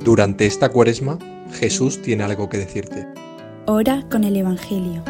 Durante esta Cuaresma, Jesús tiene algo que decirte. Ora con el Evangelio.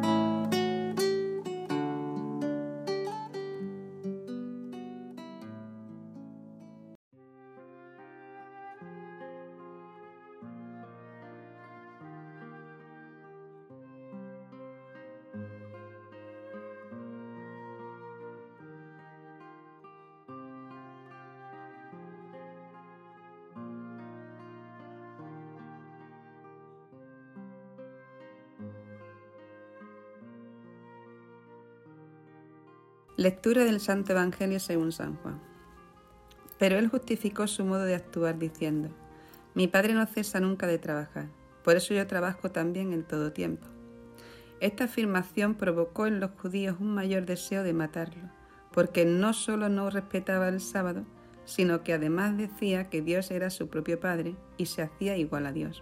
Lectura del Santo Evangelio según San Juan. Pero él justificó su modo de actuar diciendo: Mi Padre no cesa nunca de trabajar, por eso yo trabajo también en todo tiempo. Esta afirmación provocó en los judíos un mayor deseo de matarlo, porque no solo no respetaba el sábado, sino que además decía que Dios era su propio Padre y se hacía igual a Dios.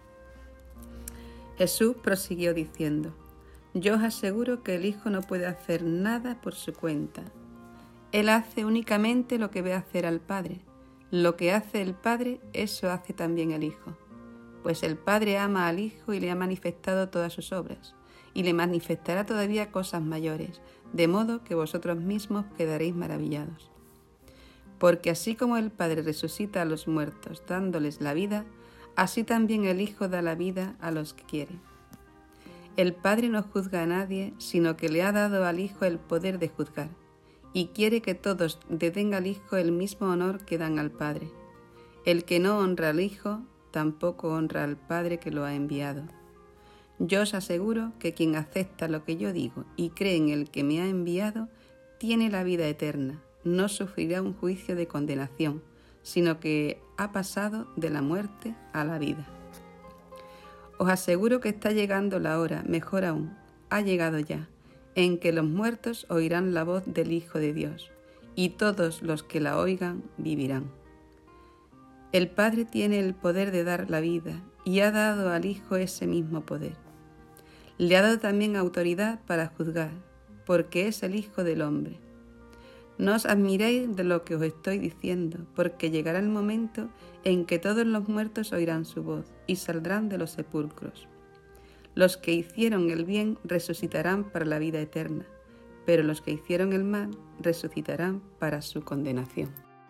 Jesús prosiguió diciendo: Yo os aseguro que el Hijo no puede hacer nada por su cuenta. Él hace únicamente lo que ve hacer al Padre. Lo que hace el Padre, eso hace también el Hijo. Pues el Padre ama al Hijo y le ha manifestado todas sus obras, y le manifestará todavía cosas mayores, de modo que vosotros mismos quedaréis maravillados. Porque así como el Padre resucita a los muertos dándoles la vida, así también el Hijo da la vida a los que quiere. El Padre no juzga a nadie, sino que le ha dado al Hijo el poder de juzgar, y quiere que todos le den al Hijo el mismo honor que dan al Padre. El que no honra al Hijo, tampoco honra al Padre que lo ha enviado. Yo os aseguro que quien acepta lo que yo digo y cree en el que me ha enviado, tiene la vida eterna, no sufrirá un juicio de condenación, sino que ha pasado de la muerte a la vida. Os aseguro que está llegando la hora, mejor aún, ha llegado ya, en que los muertos oirán la voz del Hijo de Dios, y todos los que la oigan vivirán. El Padre tiene el poder de dar la vida, y ha dado al Hijo ese mismo poder. Le ha dado también autoridad para juzgar, porque es el Hijo del Hombre. No os admiréis de lo que os estoy diciendo, porque llegará el momento en que todos los muertos oirán su voz y saldrán de los sepulcros. Los que hicieron el bien resucitarán para la vida eterna, pero los que hicieron el mal resucitarán para su condenación.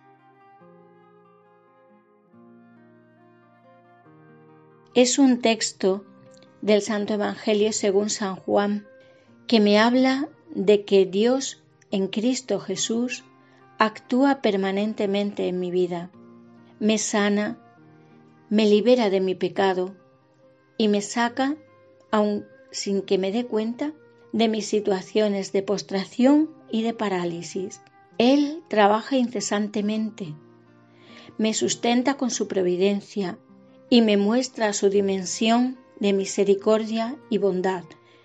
Es un texto del Santo Evangelio según San Juan que me habla de que Dios en Cristo Jesús actúa permanentemente en mi vida, me sana, me libera de mi pecado y me saca, aun sin que me dé cuenta, de mis situaciones de postración y de parálisis. Él trabaja incesantemente, me sustenta con su providencia y me muestra su dimensión de misericordia y bondad,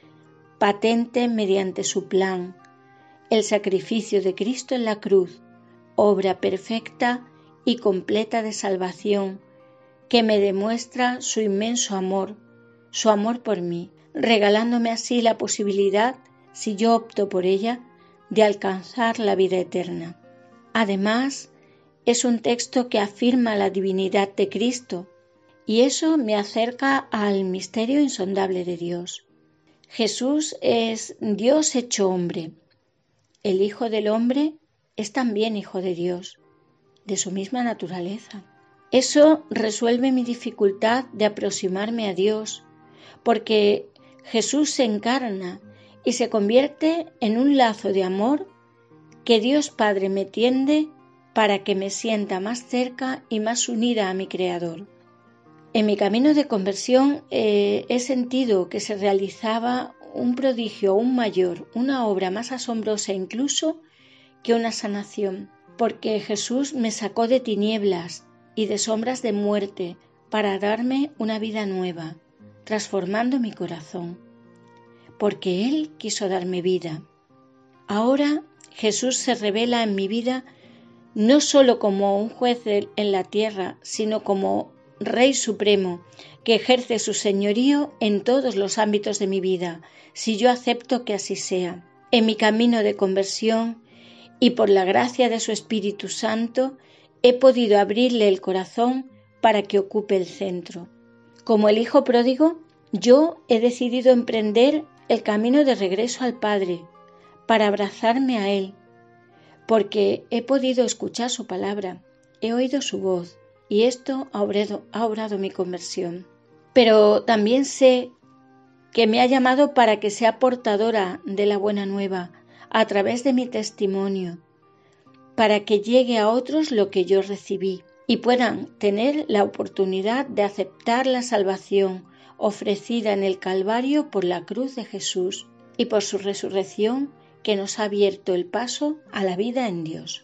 patente mediante su plan, el sacrificio de Cristo en la cruz, obra perfecta y completa de salvación, que me demuestra su inmenso amor, su amor por mí, regalándome así la posibilidad, si yo opto por ella, de alcanzar la vida eterna. Además, es un texto que afirma la divinidad de Cristo, y eso me acerca al misterio insondable de Dios. Jesús es Dios hecho hombre. El Hijo del Hombre es también Hijo de Dios, de su misma naturaleza. Eso resuelve mi dificultad de aproximarme a Dios, porque Jesús se encarna y se convierte en un lazo de amor que Dios Padre me tiende para que me sienta más cerca y más unida a mi Creador. En mi camino de conversión he sentido que se realizaba un prodigio aún mayor, una obra más asombrosa incluso que una sanación, porque Jesús me sacó de tinieblas y de sombras de muerte para darme una vida nueva, transformando mi corazón, porque Él quiso darme vida. Ahora Jesús se revela en mi vida no solo como un juez en la tierra, sino como Rey Supremo, que ejerce su señorío en todos los ámbitos de mi vida, si yo acepto que así sea. En mi camino de conversión y por la gracia de su Espíritu Santo, he podido abrirle el corazón para que ocupe el centro. Como el hijo pródigo, yo he decidido emprender el camino de regreso al Padre, para abrazarme a Él, porque he podido escuchar su palabra, he oído su voz, y esto ha obrado mi conversión. Pero también sé que me ha llamado para que sea portadora de la buena nueva, a través de mi testimonio, para que llegue a otros lo que yo recibí y puedan tener la oportunidad de aceptar la salvación ofrecida en el Calvario por la cruz de Jesús y por su resurrección que nos ha abierto el paso a la vida en Dios.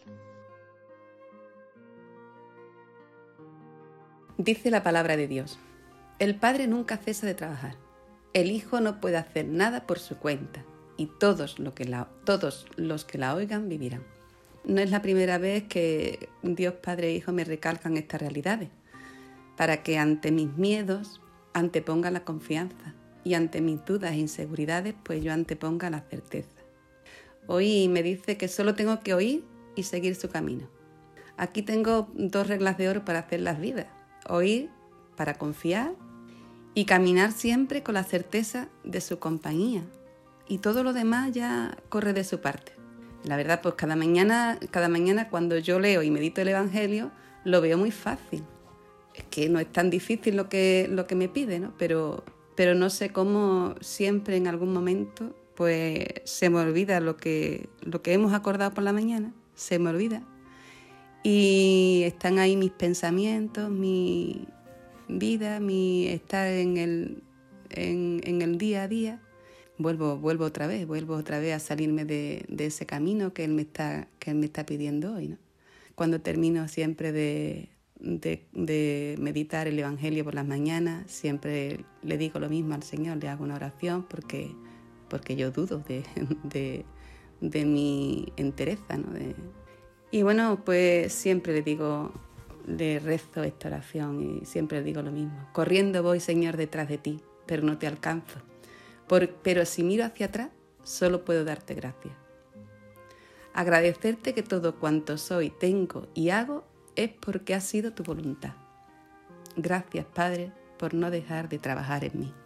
Dice la palabra de Dios: el Padre nunca cesa de trabajar. El Hijo no puede hacer nada por su cuenta, y todos los que la oigan vivirán. No es la primera vez que Dios Padre e Hijo me recalcan estas realidades, para que ante mis miedos anteponga la confianza, y ante mis dudas e inseguridades pues yo anteponga la certeza. Hoy me dice que solo tengo que oír y seguir su camino. Aquí tengo 2 reglas de oro para hacer las vidas: oír para confiar y caminar siempre con la certeza de su compañía, y todo lo demás ya corre de su parte. La verdad, pues cada mañana cuando yo leo y medito el Evangelio lo veo muy fácil. Es que no es tan difícil lo que me pide, ¿no? Pero no sé cómo siempre en algún momento pues se me olvida lo que hemos acordado por la mañana, se me olvida. Y están ahí mis pensamientos, mi vida, mi estar en el día a día. Vuelvo otra vez a salirme de ese camino que él me está pidiendo hoy, ¿no? Cuando termino siempre de meditar el Evangelio por las mañanas, siempre le digo lo mismo al Señor, le hago una oración porque yo dudo de mi entereza, ¿no? Y bueno, pues siempre le rezo esta oración y siempre le digo lo mismo: corriendo voy, Señor, detrás de ti, pero no te alcanzo. Pero si miro hacia atrás, solo puedo darte gracias. Agradecerte que todo cuanto soy, tengo y hago es porque ha sido tu voluntad. Gracias, Padre, por no dejar de trabajar en mí.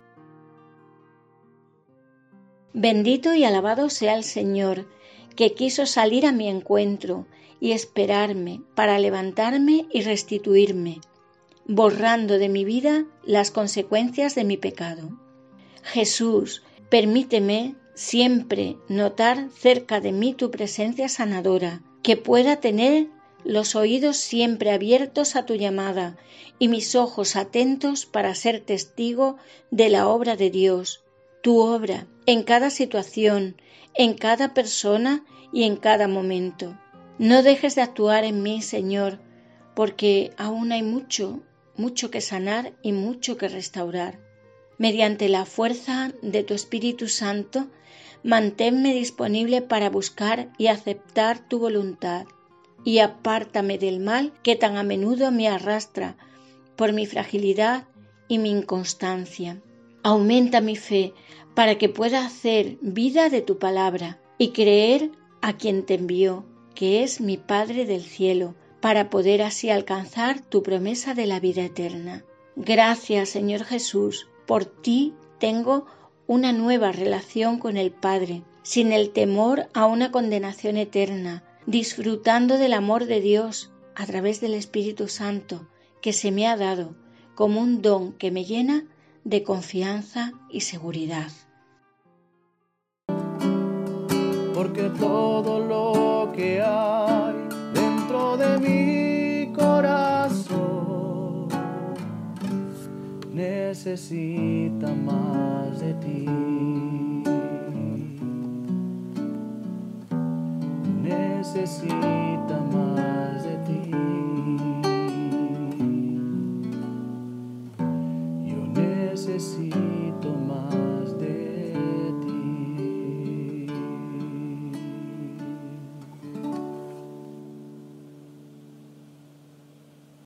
Bendito y alabado sea el Señor, que quiso salir a mi encuentro y esperarme para levantarme y restituirme, borrando de mi vida las consecuencias de mi pecado. Jesús, permíteme siempre notar cerca de mí tu presencia sanadora, que pueda tener los oídos siempre abiertos a tu llamada y mis ojos atentos para ser testigo de la obra de Dios, tu obra en cada situación, en cada persona y en cada momento. No dejes de actuar en mí, Señor, porque aún hay mucho que sanar y mucho que restaurar. Mediante la fuerza de tu Espíritu Santo, manténme disponible para buscar y aceptar tu voluntad, y apártame del mal que tan a menudo me arrastra por mi fragilidad y mi inconstancia. Aumenta mi fe para que pueda hacer vida de tu palabra y creer a quien te envió, que es mi Padre del cielo, para poder así alcanzar tu promesa de la vida eterna. Gracias, Señor Jesús. Por ti tengo una nueva relación con el Padre, sin el temor a una condenación eterna, disfrutando del amor de Dios a través del Espíritu Santo que se me ha dado como un don que me llena de confianza y seguridad. Porque todo lo que hay dentro de mi corazón necesita más de ti. Necesita más de ti. Yo necesito